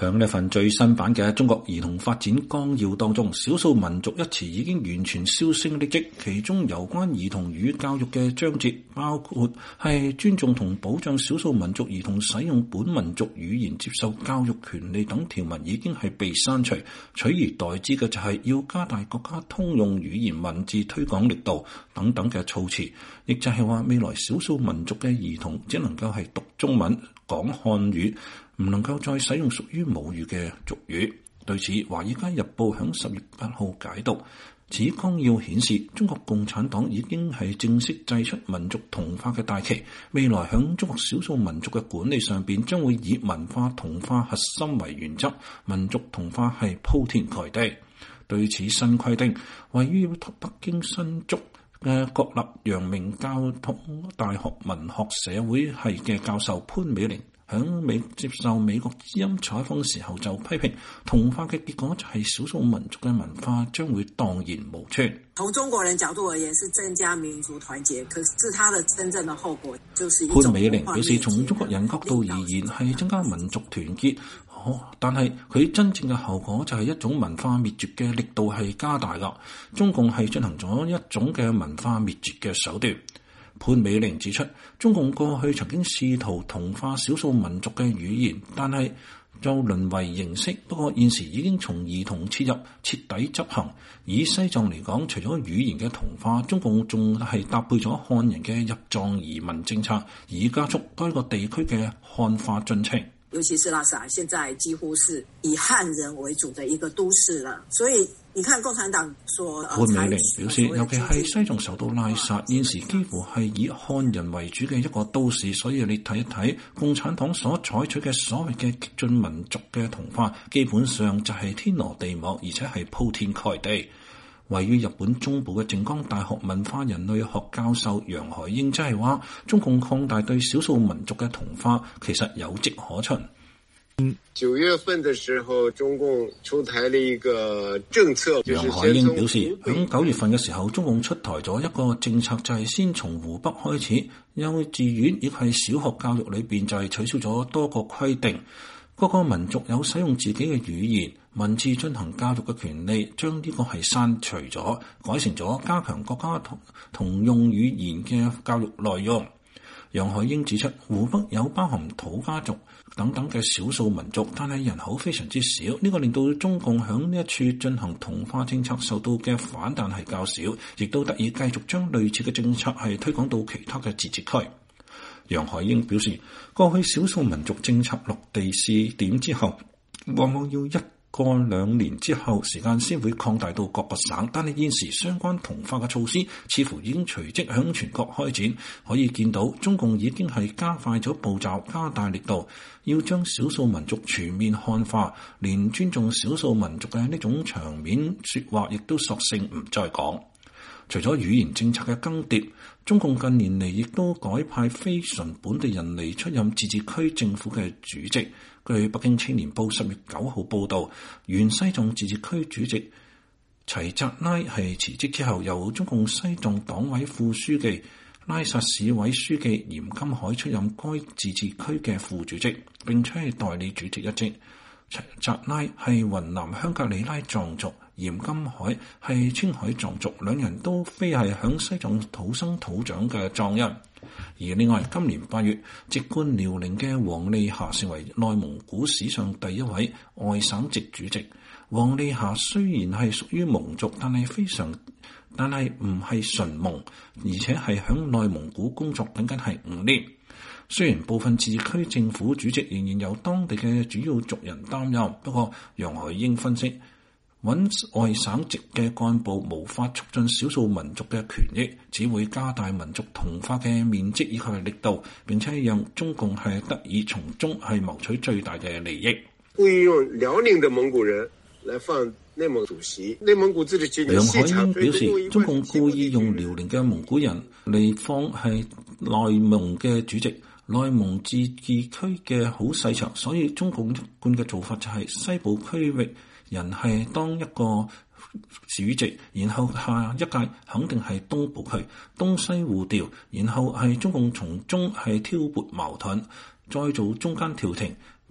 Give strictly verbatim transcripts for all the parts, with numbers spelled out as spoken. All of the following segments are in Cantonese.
響呢份最新版嘅中國兒童發展綱要當中，少數民族一詞已經完全銷聲匿跡。其中有關兒童語教育嘅章節，包括係尊重同保障少數民族兒童使用本民族語言接受教育權利等條文已經係被刪除，取而代之嘅就係要加大國家通用語言文字推廣力度等等嘅措辭，亦就係話未來少數民族嘅兒童只能夠係讀中文、講漢語，唔能夠再使用屬於母語嘅俗語。對此，《華爾街日報》響十月八號解讀，此綱要顯示中國共產黨已經係正式祭出民族同化嘅大旗，未來響中國少數民族嘅管理上邊將會以文化同化核心為原則，民族同化係鋪天蓋地。對此新規定，位於北京新竹嘅國立陽明交通大學文學社會系嘅教授潘美玲響美接受美國之音採訪嘅時候就批評，同化嘅結果就係少數民族嘅文化將會蕩然無存。 從中國人角度而言，是增加民族團結，可是它的真正的後果就是潘美玲表示，從中國人角度而言係增加民族團結，哦、但係佢真正嘅後果就係一種文化滅絕嘅力度係加大啦。中共係進行咗一種嘅文化滅絕嘅手段。潘美玲指出，中共過去曾經試圖同化少數民族嘅語言，但係就淪為形式。不過現時已經從兒童切入，徹底執行。以西藏嚟講，除咗語言嘅同化，中共仲係搭配咗漢人嘅入藏移民政策，以加速該個地區嘅漢化進程。 尤其是拉薩，現在幾乎是以漢人為主的一個都市了，所以你看共產黨所潘美玲表示，尤其係西藏首都拉薩，現時幾乎係以漢人為主嘅一個都市，所以你睇一睇共產黨所採取嘅所謂嘅激進民族嘅同化，基本上就係天羅地網，而且係鋪天蓋地。位於日本中部嘅靜岡大學文化人類學教授楊海英即係話，中共擴大對少數民族嘅同化，其實有跡可循。 九月份嘅時候，中共出台了一個政策。 楊海英表示，響九月份嘅時候，中共出台咗一個政策，就係先從湖北開始，幼稚園亦係小學教育裏邊就係取消咗多個規定。各個民族有使用自己嘅語言文字進行教育嘅權利，將呢個係刪除咗，改成咗加強國家同同用語言嘅教育內容。楊海英指出，湖北有包含土家族等等嘅少數民族，但係人口非常之少，呢、這個令到中共響呢一處進行同化政策受到嘅反彈係較少，亦都得以繼續將類似嘅政策係推廣到其他嘅自治區。楊海英表示，過去少數民族政策落地試點之後，往往要一個兩年之後時間先會擴大到各個省，但係現時相關同化嘅措施似乎已經隨即響全國開展，可以見到中共已經係加快咗步驟，加大力度，要將少數民族全面漢化，連尊重少數民族嘅呢種場面說話亦都索性唔再講。除咗語言政策嘅更迭，中共近年嚟亦都改派非純本地人嚟出任自治區政府嘅主席。據北京青年報十月九號報道，原西藏自治區主席齊扎拉係辭職之後，由中共西藏黨委副書記、拉薩市委書記嚴金海出任該自治區嘅副主席，並且係代理主席一職。齊扎拉係雲南香格里拉藏族，嚴金海係青海藏族，兩人都非係響西藏土生土長嘅藏人。而另外，今年八月，籍貫遼寧嘅王利霞成為內蒙古史上第一位外省籍主席。王利霞雖然係屬於蒙族，但係非常，但係唔係純蒙，而且係響內蒙古工作僅僅係五年。雖然部分自治區政府主席仍然由當地嘅主要族人擔任，不過楊海英分析，揾外省籍嘅幹部無法促進少數民族嘅權益，只會加大民族同化嘅面積以及力度，並且讓中共係得以從中係謀取最大嘅利益。 故意用遼寧的蒙古人來放內蒙主席，內蒙古自治區。 楊海英表示，中共故意用遼寧嘅蒙古人嚟放係內蒙嘅主席。內蒙自治區嘅好細長，所以中共一貫嘅做法就係西部區域人係當一個主席，然後下一屆肯定係東部區，東西互調，然後係中共從中係挑撥矛盾，再做中間調停，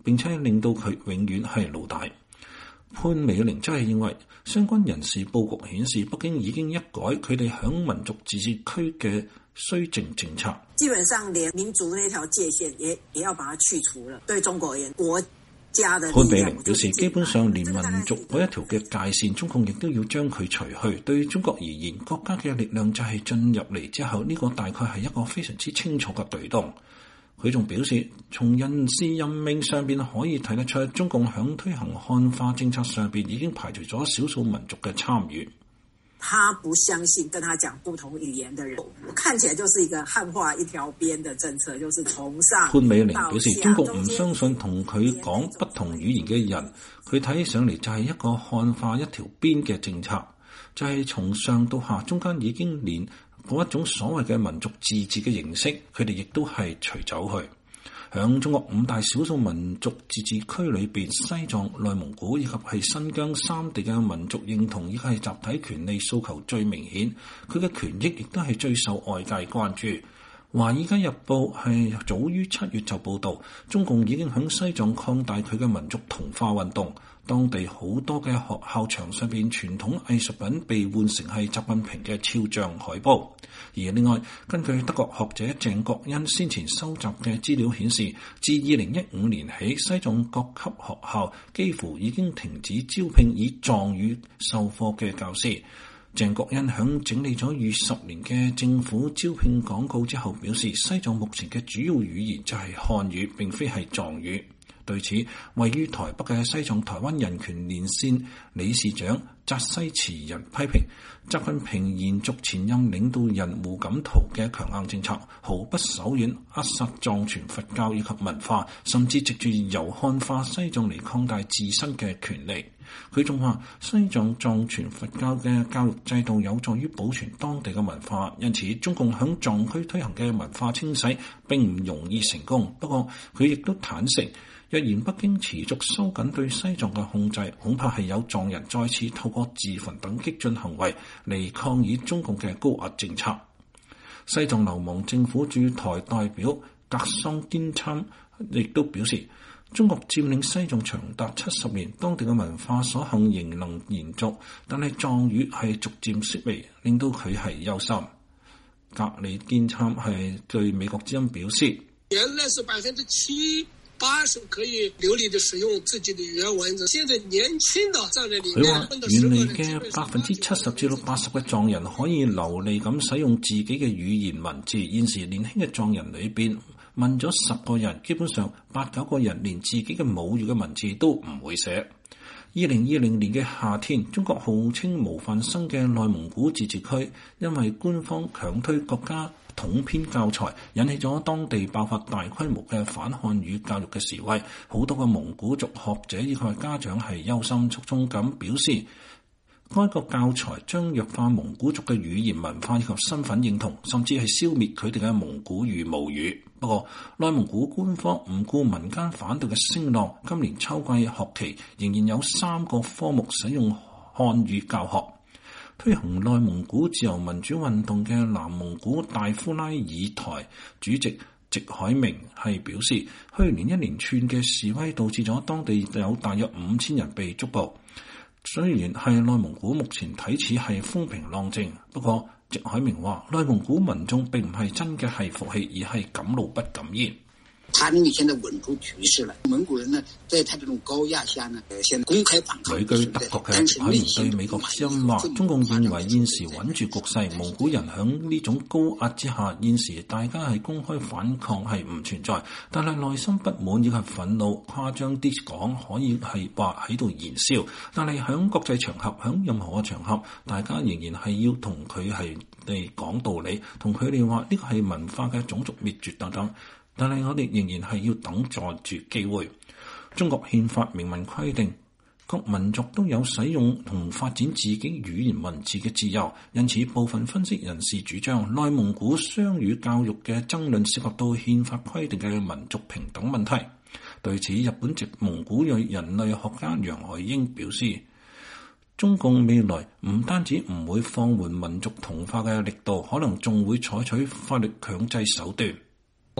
並且令到佢永遠係老大。潘美玲則係認為，相關人士佈局顯示北京已經一改佢哋響民族自治區嘅綏靖政策， 基本上連民族那條界線也也要把它去除了。對中國人國家的潘美玲表示，基本上連民族嗰一條嘅界線，中共亦都要將佢除去。對中國而言，國家嘅力量就係進入嚟之後，呢、這個大概係一個非常之清楚嘅對動。佢仲表示，從人事任命上邊可以睇得出，中共響推行漢化政策上邊已經排除咗少數民族嘅參與。 他不相信跟他講不同語言的人，看起來就是一個漢化一條邊的政策，就是從上。 潘美玲表示，中共唔相信同佢講不同語言嘅人，佢睇起上嚟就係一個漢化一條邊嘅政策，就係、是、從上到下中間已經連嗰一種所謂嘅民族自治嘅形式，佢哋亦都係除走去。響中國五大少數民族自治區裏邊，西藏、內蒙古以及係新疆三地嘅民族認同以及係集體權利訴求最明顯，佢嘅權益亦都係最受外界關注。華爾街日報係早於七月就報導，中共已經響西藏擴大佢嘅民族同化運動，當地好多嘅學校牆上邊傳統藝術品被換成係習近平嘅肖像海報。而另外，根據德國學者鄭國恩先前收集嘅資料顯示，自二零一五年起，西藏各級學校幾乎已經停止招聘以藏語授課嘅教師。鄭國恩響整理咗逾十年嘅政府招聘廣告之後表示，西藏目前嘅主要語言就係漢語，並非係藏語。對此，位於台北嘅西藏台灣人權連線理事長扎西慈仁批評，習近平延續前任領導人胡錦濤嘅強硬政策，毫不手軟扼殺藏傳佛教以及文化，甚至藉住由漢化西藏嚟擴大自身嘅權利。佢仲話，西藏藏傳佛教嘅教育制度有助於保存當地嘅文化，因此中共響藏區推行嘅文化清洗並唔容易成功。不過佢亦都坦承，若然北京持續收緊對西藏嘅控制，恐怕係有藏人再次透過自焚等激進行為嚟抗議中共嘅高壓政策。西藏流亡政府駐台代表格桑堅參亦都表示，中國佔領西藏長達七十年，當地嘅文化所幸仍能延續，但係藏語係逐漸式微，令到佢係憂心。格里堅參係對美國之音表示， 原來是百分之七八十可以流利地使用自己的原文字，現在年輕的藏人裏面， 佢話原嚟嘅百分之七十至到八十嘅藏人可以流利咁使用自己嘅語言文字，現時年輕嘅藏人裏邊，問咗十個人，基本上八九個人連自己嘅母語嘅文字都唔會寫。二零二零年嘅夏天，中國號稱模範生嘅內蒙古自治區，因為官方強推國家統編教材，引起咗當地爆發大規模嘅反漢語教育嘅示威。好多嘅蒙古族學者以及家長係憂心忡忡咁表示，該個教材將弱化蒙古族嘅語言文化以及身份認同，甚至係消滅佢哋嘅蒙古語母語。不過，內蒙古官方唔顧民間反對嘅聲浪，今年秋季學期仍然有三個科目使用漢語教學。推行內蒙古自由民主運動嘅南蒙古大呼拉爾台主席席海明係表示，去年一連串嘅示威導致咗當地有大約五千人被捉捕。雖然係內蒙古目前睇似係風平浪靜，不過席海明話，內蒙古民眾並唔係真嘅係服氣，而係敢怒不敢言。 他因為現在穩住局勢了，蒙古人呢，在他這種高壓下呢，現在公開反抗。 旅居德國嘅席海明對美國之音話，中共認為現時穩住局勢，蒙古人響呢種高壓之下，現時大家係公開反抗係唔存在，但係內心不滿以及憤怒，誇張啲講可以係話喺度燃燒。但係響國際場合，響任何嘅場合，大家仍然係要同佢係嚟講道理，同佢哋話呢個係文化嘅種族滅絕等等。但係我哋仍然係要等待住機會。中國憲法明文規定，各民族都有使用同發展自己語言文字嘅自由，因此部分分析人士主張，內蒙古雙語教育嘅爭論涉及到憲法規定嘅民族平等問題。對此，日本籍蒙古裔人類學家楊海英表示，中共未來唔單止唔會放緩民族同化嘅力度，可能仲會採取法律強制手段。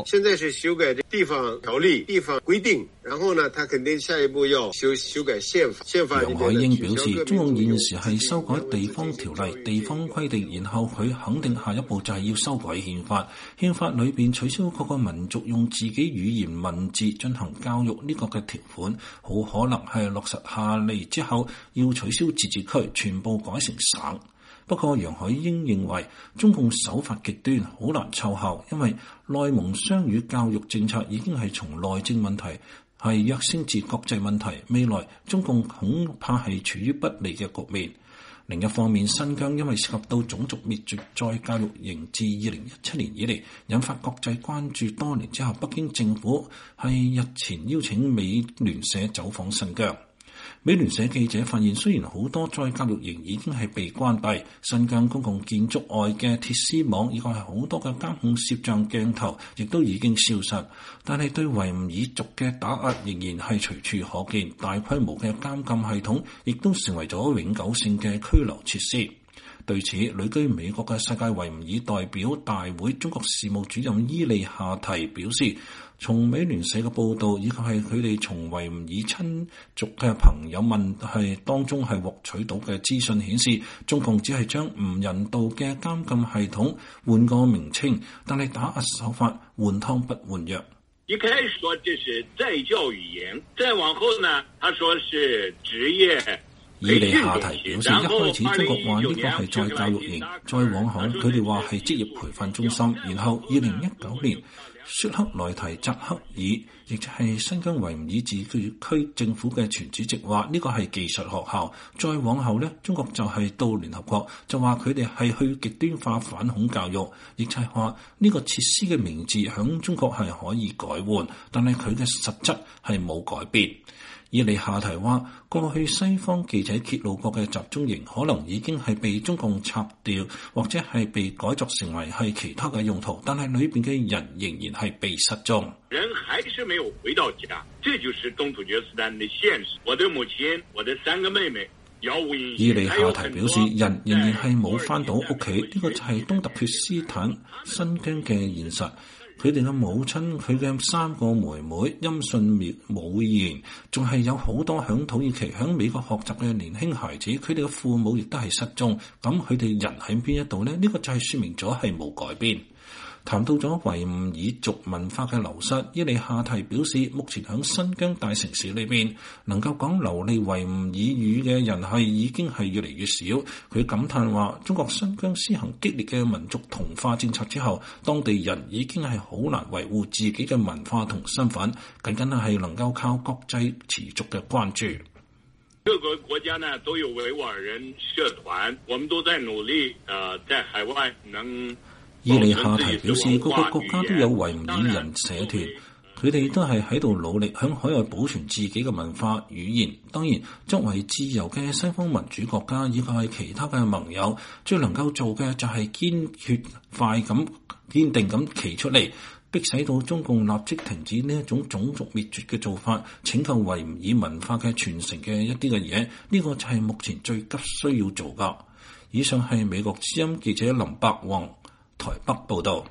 現在是修改地方條例、地方規定，然後呢，他肯定下一步要修修改憲法。憲法裏面楊海英表示，中共現時係修改地方條例、地方規定，然後佢肯定下一步就係要修改憲法。憲法裏邊取消各個民族用自己語言文字進行教育呢個嘅條款，好可能係落實下嚟之後要取消自治區，全部改成省。不過楊海英認為中共手法極端，好難奏效，因為內蒙雙語教育政策已經係從內政問題係躍升至國際問題，未來中共恐怕係處於不利嘅局面。另一方面，新疆因為涉及到種族滅絕再教育營自二零一七年以嚟引發國際關注多年之後，北京政府係日前邀請美聯社走訪新疆。美聯社記者發現，雖然好多再教育營已經係被關閉，新疆公共建築外嘅鐵絲網以及係好多嘅監控攝像鏡頭亦都已經消失，但係對維吾爾族嘅打壓仍然係隨處可見，大規模嘅監禁系統亦都成為咗永久性嘅拘留設施。對此，旅居美國嘅世界維吾爾代表大會中國事務主任伊利夏提表示，從美聯社嘅報導以及係佢哋從維吾爾親族嘅朋友問係當中係獲取到嘅資訊顯示，中共只係將唔人道嘅監禁系統換個名稱，但係打壓手法換湯不換藥。 一開始說這是再教語言，再往後呢，他說是職業。 伊利夏提表示，一開始中國話呢個係再教育營，再往後佢哋話係職業培訓中心，然後二零一九年雪克萊提扎克爾，亦即係新疆維吾爾自治區政府嘅前主席話呢個係技術學校，再往後呢，中國就係到聯合國就話佢哋係去極端化反恐教育，亦即係話呢個設施嘅名字響中國係可以改換，但係佢嘅實質係冇改變。伊利夏提話，過去西方記者揭露過嘅集中營可能已經係被中共拆掉，或者係被改作成為係其他嘅用途，但係裏邊嘅人仍然係被失蹤。 人還是沒有回到家，這就是東土厥斯坦的現實。我的母親，我的三個妹妹，杳無音信。 伊利夏提表示，人仍然係冇返到屋企，呢個就係東突厥斯坦新疆嘅現實。佢哋嘅母親，佢嘅三個妹妹音訊冇言，仲係有好多響土耳其、響美國學習嘅年輕孩子，佢哋嘅父母亦都係失蹤。咁佢哋人喺邊一度呢？呢、這個就係說明咗係冇改變。談到咗維吾爾族文化嘅流失，伊利夏提表示，目前響新疆大城市裏邊，能夠講流利維吾爾語嘅人係已經係越嚟越少。佢感嘆話，中國新疆施行激烈嘅民族同化政策之後，當地人已經係好難維護自己嘅文化同身份，僅僅係能夠靠國際持續嘅關注。 各個國家呢都有維吾爾人社團，我們都在努力，呃，在海外能。 伊利夏提表示，各個國家都有維吾爾人社團，佢哋都係喺度努力響海外保存自己嘅文化語言。當然，作為自由嘅西方民主國家以及係其他嘅盟友，最能夠做嘅就係堅決快咁堅定咁企出嚟，迫使到中共立即停止呢一種種族滅絕嘅做法，拯救維吾爾文化嘅傳承嘅一啲嘅嘢。呢個就係目前最急需要做噶。以上係美國之音記者林伯宏台北報道。